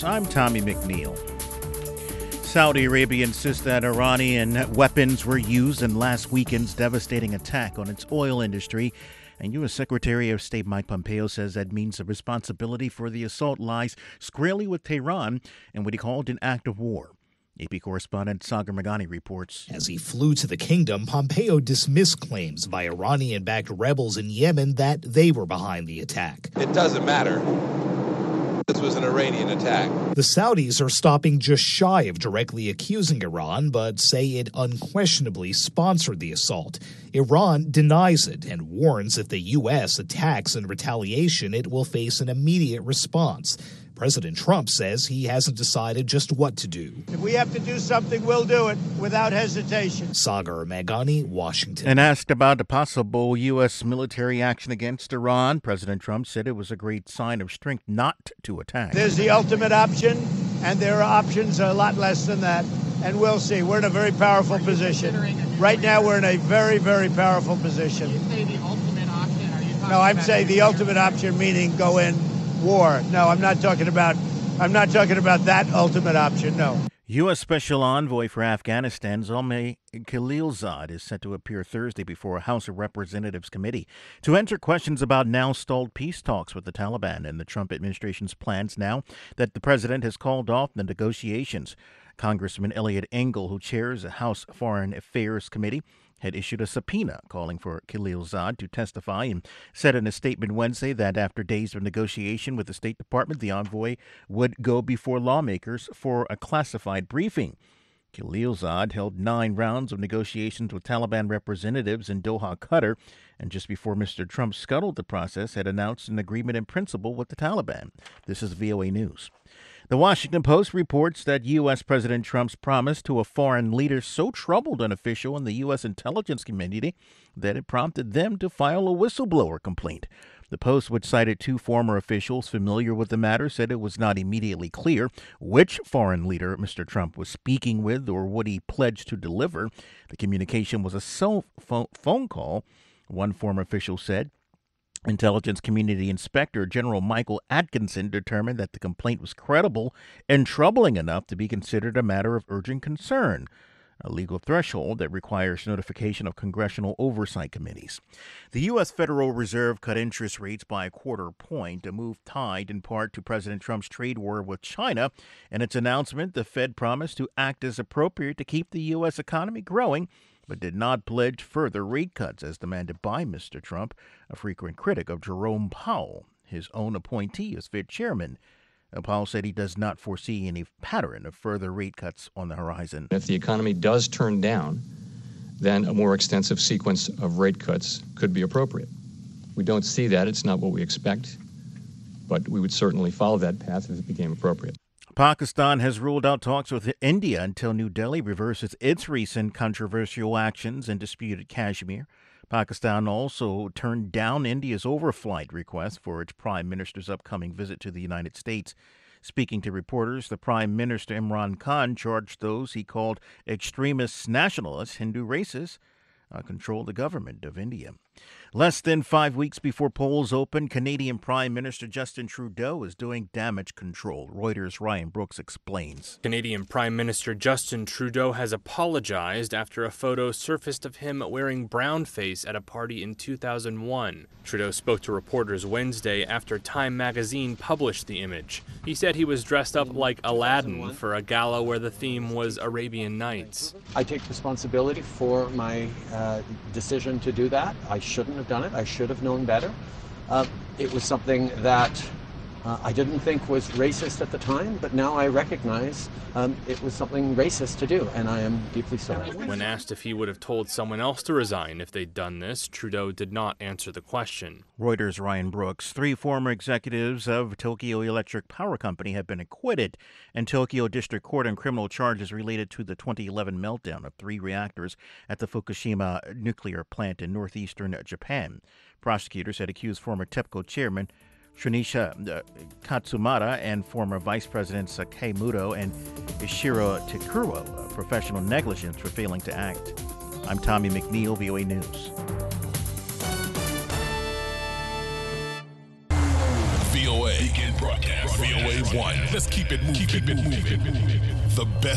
I'm Tommy McNeil. Saudi Arabia insists that Iranian weapons were used in last weekend's devastating attack on its oil industry. And U.S. Secretary of State Mike Pompeo says that means the responsibility for the assault lies squarely with Tehran and what he called an act of war. AP correspondent Sagar Meghani reports. As he flew to the kingdom, Pompeo dismissed claims by Iranian-backed rebels in Yemen that they were behind the attack. It doesn't matter. This was an Iranian attack. The Saudis are stopping just shy of directly accusing Iran, but say it unquestionably sponsored the assault. Iran denies it and warns if the U.S. attacks in retaliation, it will face an immediate response. President Trump says he hasn't decided just what to do. If we have to do something, we'll do it without hesitation. Sagar Meghani, Washington. And asked about the possible U.S. military action against Iran, President Trump said it was a great sign of strength not to attack. There's the ultimate option, and there are options a lot less than that. And we'll see. We're in a very powerful position. Right now, we're in a very, very powerful position. You say the ultimate option? Are you talking No, I'm saying the ultimate option, meaning go in war. No, I'm not talking about that ultimate option, no. U.S. Special Envoy for Afghanistan, Zalmay Khalilzad, is set to appear Thursday before a House of Representatives committee to answer questions about now stalled peace talks with the Taliban and the Trump administration's plans now that the president has called off the negotiations. Congressman Eliot Engel, who chairs the House Foreign Affairs Committee, had issued a subpoena calling for Khalilzad to testify and said in a statement Wednesday that after days of negotiation with the State Department, the envoy would go before lawmakers for a classified briefing. Khalilzad held 9 rounds of negotiations with Taliban representatives in Doha, Qatar, and just before Mr. Trump scuttled the process, had announced an agreement in principle with the Taliban. This is VOA News. The Washington Post reports that U.S. President Trump's promise to a foreign leader so troubled an official in the U.S. intelligence community that it prompted them to file a whistleblower complaint. The Post, which cited 2 former officials familiar with the matter, said it was not immediately clear which foreign leader Mr. Trump was speaking with or what he pledged to deliver. The communication was a phone call, one former official said. Intelligence Community Inspector General Michael Atkinson determined that the complaint was credible and troubling enough to be considered a matter of urgent concern, a legal threshold that requires notification of congressional oversight committees. The U.S. Federal Reserve cut interest rates by a quarter point, a move tied in part to President Trump's trade war with China. In its announcement, the Fed promised to act as appropriate to keep the U.S. economy growing, but did not pledge further rate cuts as demanded by Mr. Trump, a frequent critic of Jerome Powell, his own appointee as Fed chairman. Powell said he does not foresee any pattern of further rate cuts on the horizon. If the economy does turn down, then a more extensive sequence of rate cuts could be appropriate. We don't see that. It's not what we expect, but we would certainly follow that path if it became appropriate. Pakistan has ruled out talks with India until New Delhi reverses its recent controversial actions in disputed Kashmir. Pakistan also turned down India's overflight request for its prime minister's upcoming visit to the United States. Speaking to reporters, the Prime Minister Imran Khan charged those he called extremist nationalists, Hindu racists, control the government of India. Less than 5 weeks before polls open, Canadian Prime Minister Justin Trudeau is doing damage control. Reuters' Ryan Brooks explains. Canadian Prime Minister Justin Trudeau has apologized after a photo surfaced of him wearing brownface at a party in 2001. Trudeau spoke to reporters Wednesday after Time magazine published the image. He said he was dressed up like Aladdin for a gala where the theme was Arabian Nights. I take responsibility for my decision to do that. I shouldn't have done it. I should have known better. It was something that I didn't think was racist at the time, but now I recognize it was something racist to do, and I am deeply sorry. When asked if he would have told someone else to resign if they'd done this, Trudeau did not answer the question. Reuters' Ryan Brooks. 3 former executives of Tokyo Electric Power Company have been acquitted in Tokyo District Court on criminal charges related to the 2011 meltdown of 3 reactors at the Fukushima nuclear plant in northeastern Japan. Prosecutors had accused former TEPCO chairman Shunichi Katsumata and former Vice Presidents Sakei Muto and Ishiro Takuro of professional negligence for failing to act. I'm Tommy McNeil, VOA News. VOA Weekend broadcast. VOA 1. Let's keep it moving. The best.